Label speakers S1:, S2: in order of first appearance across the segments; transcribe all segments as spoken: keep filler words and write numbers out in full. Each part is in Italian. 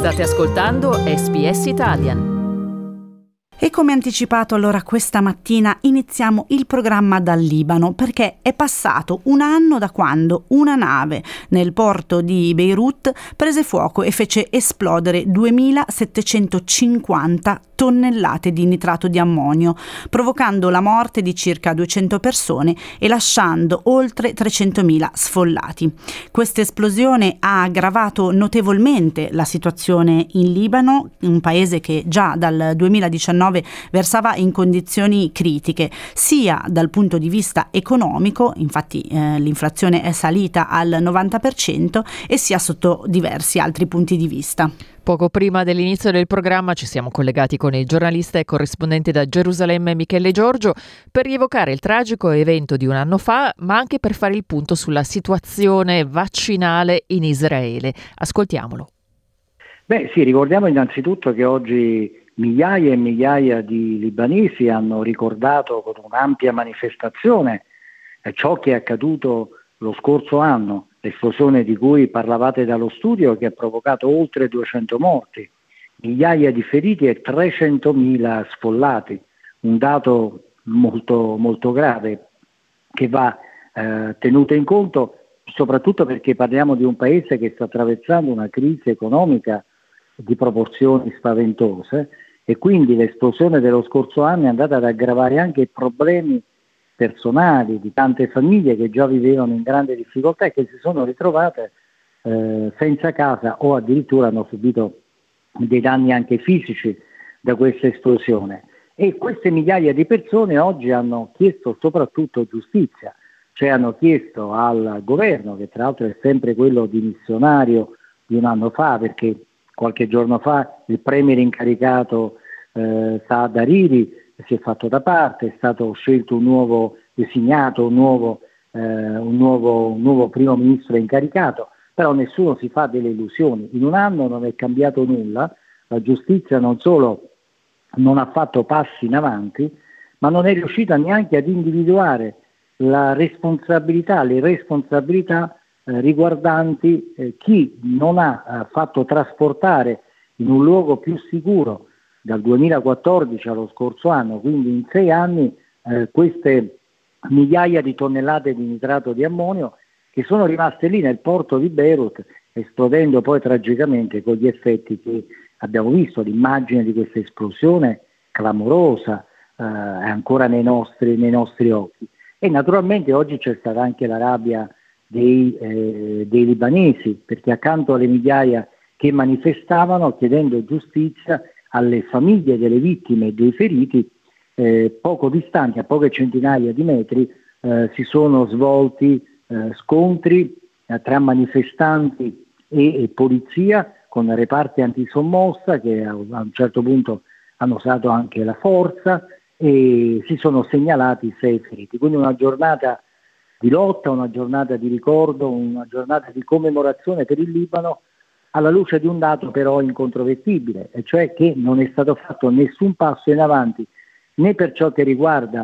S1: State ascoltando S B S Italian.
S2: E come anticipato allora questa mattina iniziamo il programma dal Libano, perché è passato un anno da quando una nave nel porto di Beirut prese fuoco e fece esplodere duemilasettecentocinquanta tonnellate di nitrato di ammonio, provocando la morte di circa duecento persone e lasciando oltre trecentomila sfollati. Questa esplosione ha aggravato notevolmente la situazione in Libano, un paese che già dal duemiladiciannove versava in condizioni critiche, sia dal punto di vista economico, infatti eh, l'inflazione è salita al novanta per cento, e sia sotto diversi altri punti di vista.
S3: Poco prima dell'inizio del programma ci siamo collegati con il giornalista e corrispondente da Gerusalemme Michele Giorgio per rievocare il tragico evento di un anno fa, ma anche per fare il punto sulla situazione vaccinale in Israele. Ascoltiamolo.
S4: Beh sì, ricordiamo innanzitutto che oggi migliaia e migliaia di libanesi hanno ricordato con un'ampia manifestazione ciò che è accaduto lo scorso anno, l'esplosione di cui parlavate dallo studio, che ha provocato oltre duecento morti, migliaia di feriti e trecentomila sfollati, un dato molto, molto grave che va eh, tenuto in conto, soprattutto perché parliamo di un paese che sta attraversando una crisi economica di proporzioni spaventose, e quindi l'esplosione dello scorso anno è andata ad aggravare anche problemi personali di tante famiglie che già vivevano in grande difficoltà e che si sono ritrovate eh, senza casa o addirittura hanno subito dei danni anche fisici da questa esplosione. E queste migliaia di persone oggi hanno chiesto soprattutto giustizia, cioè hanno chiesto al governo, che tra l'altro è sempre quello dimissionario di un anno fa, perché qualche giorno fa il premier incaricato eh, Saad Hariri si è fatto da parte, è stato scelto un nuovo designato, un nuovo, eh, un nuovo, un nuovo primo ministro incaricato, però nessuno si fa delle illusioni. In un anno non è cambiato nulla, la giustizia non solo non ha fatto passi in avanti, ma non è riuscita neanche ad individuare la responsabilità, le responsabilità eh, riguardanti eh, chi non ha eh, fatto trasportare in un luogo più sicuro dal duemilaquattordici allo scorso anno, quindi in sei anni, eh, queste migliaia di tonnellate di nitrato di ammonio che sono rimaste lì nel porto di Beirut, esplodendo poi tragicamente con gli effetti che abbiamo visto. L'immagine di questa esplosione clamorosa eh, è ancora nei nostri, nei nostri occhi. E naturalmente oggi c'è stata anche la rabbia dei, eh, dei libanesi, perché accanto alle migliaia che manifestavano chiedendo giustizia alle famiglie delle vittime e dei feriti, eh, poco distanti, a poche centinaia di metri, eh, si sono svolti eh, scontri eh, tra manifestanti e, e polizia, con reparti antisommossa che a, a un certo punto hanno usato anche la forza, e si sono segnalati sei feriti. Quindi una giornata di lotta, una giornata di ricordo, una giornata di commemorazione per il Libano, alla luce di un dato però incontrovertibile, e cioè che non è stato fatto nessun passo in avanti né per ciò che riguarda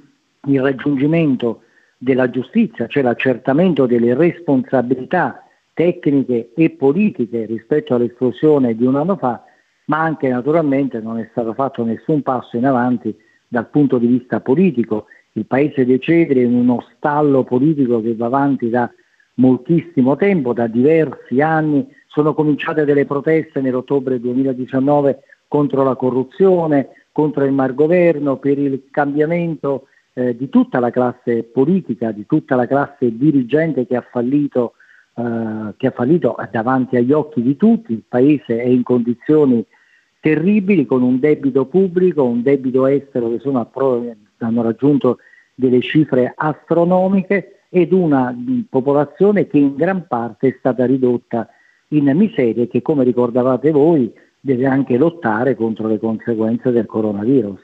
S4: il raggiungimento della giustizia, cioè l'accertamento delle responsabilità tecniche e politiche rispetto all'esplosione di un anno fa, ma anche naturalmente non è stato fatto nessun passo in avanti dal punto di vista politico. Il paese decede in uno stallo politico che va avanti da moltissimo tempo, da diversi anni. Sono cominciate delle proteste nell'ottobre duemiladiciannove contro la corruzione, contro il malgoverno, per il cambiamento eh, di tutta la classe politica, di tutta la classe dirigente che ha fallito, eh, che ha fallito davanti agli occhi di tutti. Il paese è in condizioni terribili, con un debito pubblico, un debito estero che sono a pro- hanno raggiunto delle cifre astronomiche, ed una popolazione che in gran parte è stata ridotta in miseria e che, come ricordavate voi, deve anche lottare contro le conseguenze del coronavirus.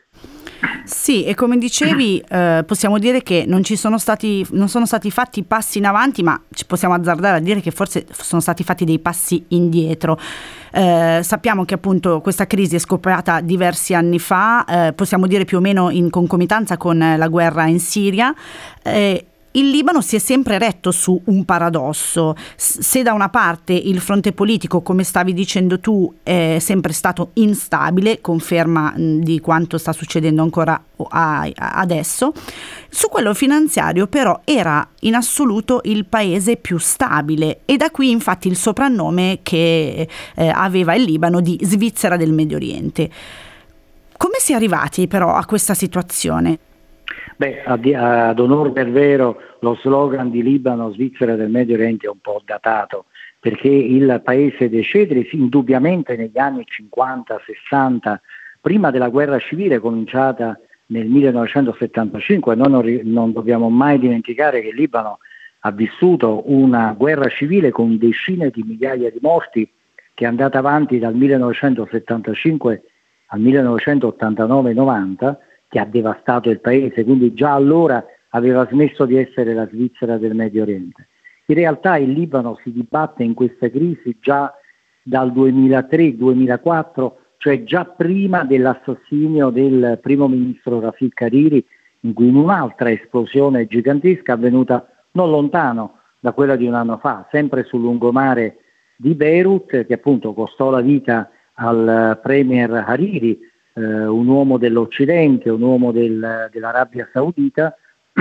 S2: Sì, e come dicevi eh, possiamo dire che non ci sono stati non sono stati fatti passi in avanti, ma ci possiamo azzardare a dire che forse sono stati fatti dei passi indietro. Eh, sappiamo che appunto questa crisi è scoppiata diversi anni fa, eh, possiamo dire più o meno in concomitanza con la guerra in Siria, eh, Il Libano si è sempre retto su un paradosso. Se da una parte il fronte politico, come stavi dicendo tu, è sempre stato instabile, conferma di quanto sta succedendo ancora adesso, su quello finanziario però era in assoluto il paese più stabile, e da qui infatti il soprannome che eh, aveva il Libano di Svizzera del Medio Oriente. Come si è arrivati però a questa situazione?
S4: Beh, ad, ad onor del vero, lo slogan di Libano, Svizzera del Medio Oriente è un po' datato, perché il paese dei cedri indubbiamente negli anni cinquanta sessanta, prima della guerra civile cominciata nel millenovecentosettantacinque, noi non, non dobbiamo mai dimenticare che il Libano ha vissuto una guerra civile con decine di migliaia di morti che è andata avanti dal millenovecentosettantacinque al millenovecentottantanove novanta, che ha devastato il paese, quindi già allora aveva smesso di essere la Svizzera del Medio Oriente. In realtà il Libano si dibatte in questa crisi già dal duemilatré duemilaquattro, cioè già prima dell'assassinio del primo ministro Rafik Hariri, in cui un'altra esplosione gigantesca avvenuta non lontano da quella di un anno fa, sempre sul lungomare di Beirut, che appunto costò la vita al premier Hariri, Uh, un uomo dell'Occidente, un uomo del, dell'Arabia Saudita,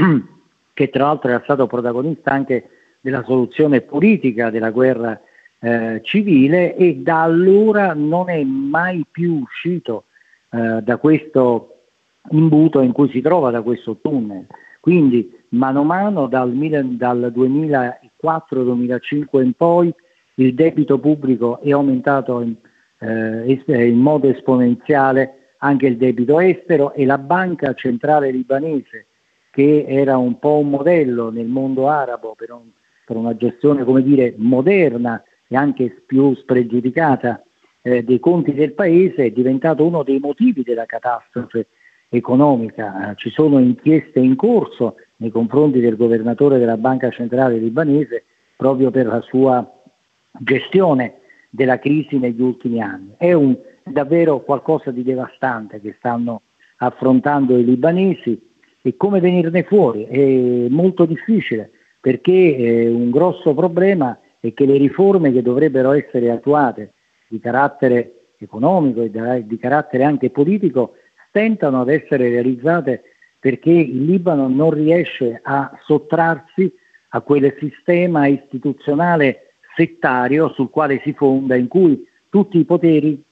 S4: che tra l'altro era stato protagonista anche della soluzione politica della guerra uh, civile, e da allora non è mai più uscito uh, da questo imbuto in cui si trova, da questo tunnel. Quindi mano a mano dal, dal duemilaquattro duemilacinque in poi il debito pubblico è aumentato in, uh, in modo esponenziale, anche il debito estero, e la banca centrale libanese, che era un po' un modello nel mondo arabo per, un, per una gestione, come dire, moderna e anche più spregiudicata eh, dei conti del paese, è diventato uno dei motivi della catastrofe economica. Eh, ci sono inchieste in corso nei confronti del governatore della banca centrale libanese proprio per la sua gestione della crisi negli ultimi anni. È un davvero qualcosa di devastante che stanno affrontando i libanesi, e come venirne fuori è molto difficile, perché eh, un grosso problema è che le riforme che dovrebbero essere attuate di carattere economico e di carattere anche politico stentano ad essere realizzate, perché il Libano non riesce a sottrarsi a quel sistema istituzionale settario sul quale si fonda, in cui tutti i poteri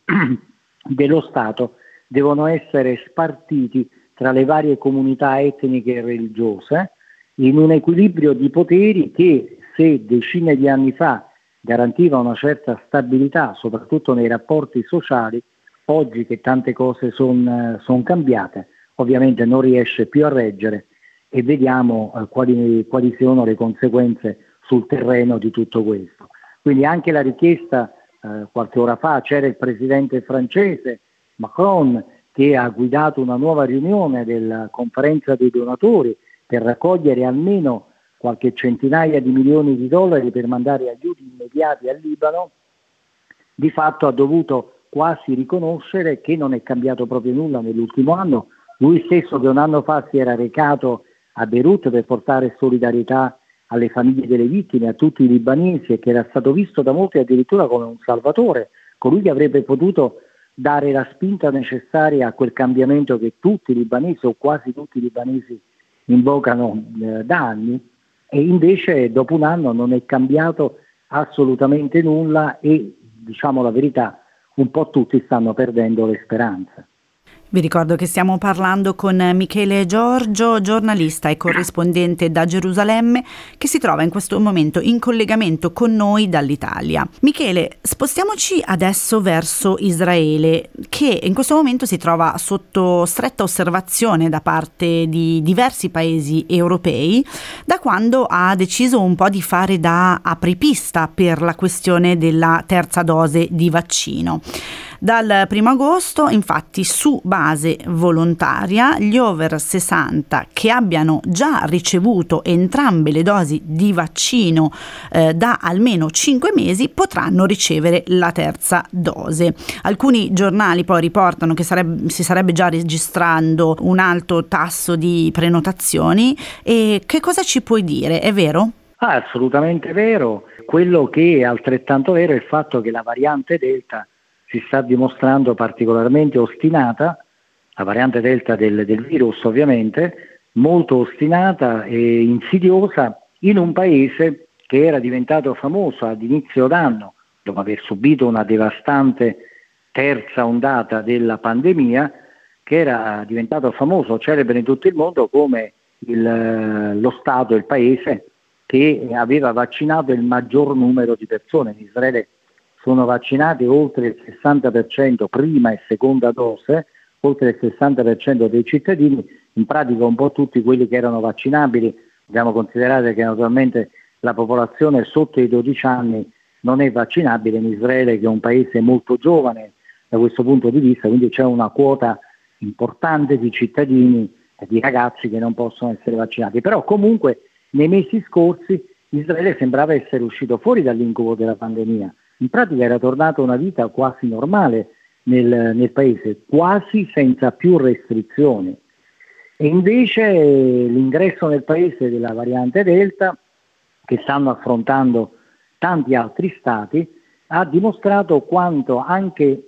S4: dello Stato devono essere spartiti tra le varie comunità etniche e religiose, in un equilibrio di poteri che, se decine di anni fa garantiva una certa stabilità, soprattutto nei rapporti sociali, oggi che tante cose sono son cambiate, ovviamente non riesce più a reggere, e vediamo eh, quali, quali sono le conseguenze sul terreno di tutto questo. Quindi anche la richiesta, eh, qualche ora fa c'era il presidente francese Macron, che ha guidato una nuova riunione della conferenza dei donatori per raccogliere almeno qualche centinaia di milioni di dollari per mandare aiuti immediati al Libano. Di fatto ha dovuto quasi riconoscere che non è cambiato proprio nulla nell'ultimo anno. Lui stesso, che un anno fa si era recato a Beirut per portare solidarietà alle famiglie delle vittime, a tutti i libanesi, e che era stato visto da molti addirittura come un salvatore, colui che avrebbe potuto dare la spinta necessaria a quel cambiamento che tutti i libanesi, o quasi tutti i libanesi, invocano eh, da anni, e invece dopo un anno non è cambiato assolutamente nulla, e, diciamo la verità, un po' tutti stanno perdendo le speranze.
S2: Vi ricordo che stiamo parlando con Michele Giorgio, giornalista e corrispondente da Gerusalemme, che si trova in questo momento in collegamento con noi dall'Italia. Michele, spostiamoci adesso verso Israele, che in questo momento si trova sotto stretta osservazione da parte di diversi paesi europei, da quando ha deciso un po' di fare da apripista per la questione della terza dose di vaccino. Dal primo agosto, infatti, su base volontaria, gli over sessanta che abbiano già ricevuto entrambe le dosi di vaccino eh, da almeno cinque mesi potranno ricevere la terza dose. Alcuni giornali poi riportano che sarebbe, si sarebbe già registrando un alto tasso di prenotazioni. E che cosa ci puoi dire? È vero?
S4: Ah, assolutamente vero. Quello che è altrettanto vero è il fatto che la variante Delta si sta dimostrando particolarmente ostinata, la variante Delta del, del virus ovviamente, molto ostinata e insidiosa in un paese che era diventato famoso ad inizio d'anno, dopo aver subito una devastante terza ondata della pandemia, che era diventato famoso, celebre in tutto il mondo come il, lo Stato, il paese che aveva vaccinato il maggior numero di persone. In Israele sono vaccinati oltre il sessanta per cento prima e seconda dose, oltre il sessanta per cento dei cittadini, in pratica un po' tutti quelli che erano vaccinabili. Dobbiamo considerare che naturalmente la popolazione sotto i dodici anni non è vaccinabile in Israele, che è un paese molto giovane da questo punto di vista, quindi c'è una quota importante di cittadini e di ragazzi che non possono essere vaccinati. Però comunque nei mesi scorsi Israele sembrava essere uscito fuori dall'incubo della pandemia, in pratica era tornata una vita quasi normale nel, nel paese, quasi senza più restrizioni. E invece l'ingresso nel paese della variante Delta, che stanno affrontando tanti altri stati, ha dimostrato quanto anche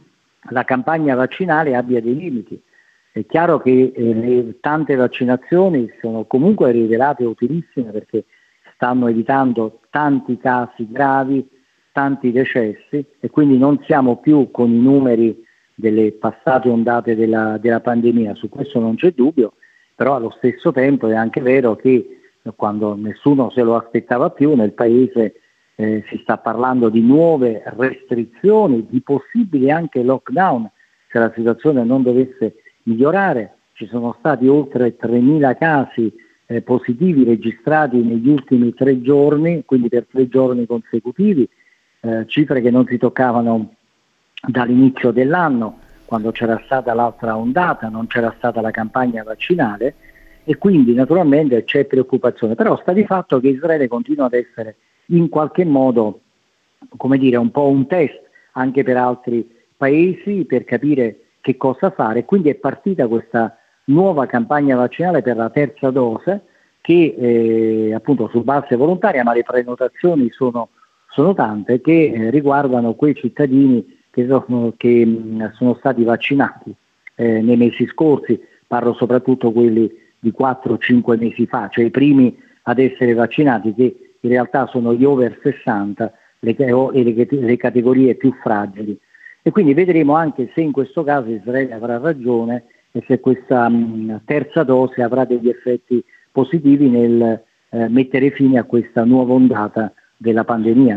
S4: la campagna vaccinale abbia dei limiti. È chiaro che eh, le tante vaccinazioni sono comunque rivelate utilissime perché stanno evitando tanti casi gravi, tanti decessi, e quindi non siamo più con i numeri delle passate ondate della, della pandemia, su questo non c'è dubbio, però allo stesso tempo è anche vero che quando nessuno se lo aspettava più nel paese eh, si sta parlando di nuove restrizioni, di possibili anche lockdown se la situazione non dovesse migliorare. Ci sono stati oltre tremila casi eh, positivi registrati negli ultimi tre giorni, quindi per tre giorni consecutivi, eh, cifre che non si toccavano dall'inizio dell'anno, quando c'era stata l'altra ondata, non c'era stata la campagna vaccinale, e quindi naturalmente c'è preoccupazione. Però sta di fatto che Israele continua ad essere in qualche modo, come dire, un po' un test anche per altri paesi per capire che cosa fare, quindi è partita questa nuova campagna vaccinale per la terza dose che eh, appunto su base volontaria, ma le prenotazioni sono, sono tante, che eh, riguardano quei cittadini che sono, che, mh, sono stati vaccinati eh, nei mesi scorsi. Parlo soprattutto quelli di quattro cinque mesi fa, cioè i primi ad essere vaccinati, che in realtà sono gli over sessanta le, e le, le categorie più fragili. E quindi vedremo anche se in questo caso Israele avrà ragione e se questa mh, terza dose avrà degli effetti positivi nel eh, mettere fine a questa nuova ondata della pandemia.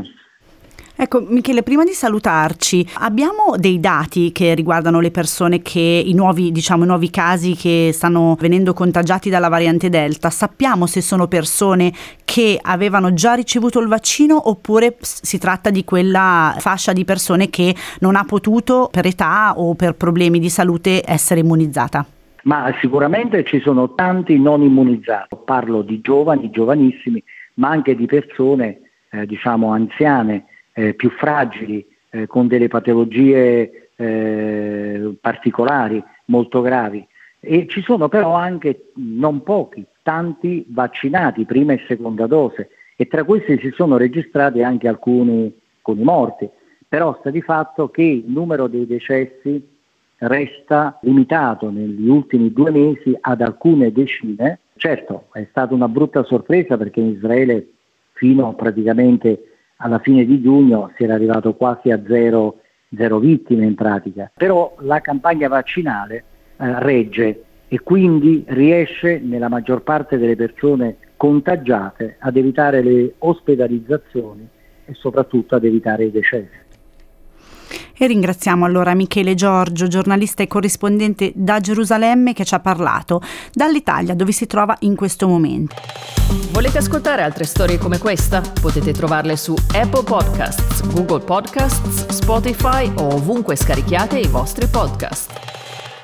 S2: Ecco Michele, prima di salutarci, abbiamo dei dati che riguardano le persone che, i nuovi, diciamo, i nuovi casi che stanno venendo contagiati dalla variante Delta? Sappiamo se sono persone che avevano già ricevuto il vaccino oppure si tratta di quella fascia di persone che non ha potuto per età o per problemi di salute essere immunizzata?
S4: Ma sicuramente ci sono tanti non immunizzati, parlo di giovani, giovanissimi, ma anche di persone eh, diciamo anziane, Eh, più fragili, eh, con delle patologie eh, particolari, molto gravi. E ci sono però anche non pochi, tanti vaccinati, prima e seconda dose, e tra questi si sono registrati anche alcuni, alcuni morti. Però sta di fatto che il numero dei decessi resta limitato negli ultimi due mesi ad alcune decine. Certo, è stata una brutta sorpresa perché in Israele fino praticamente alla fine di giugno si era arrivato quasi a zero, zero vittime in pratica, però la campagna vaccinale eh, regge e quindi riesce nella maggior parte delle persone contagiate ad evitare le ospedalizzazioni e soprattutto ad evitare i decessi.
S2: E ringraziamo allora Michele Giorgio, giornalista e corrispondente da Gerusalemme, che ci ha parlato dall'Italia, dove si trova in questo momento.
S1: Volete ascoltare altre storie come questa? Potete trovarle su Apple Podcasts, Google Podcasts, Spotify o ovunque scarichiate i vostri podcast.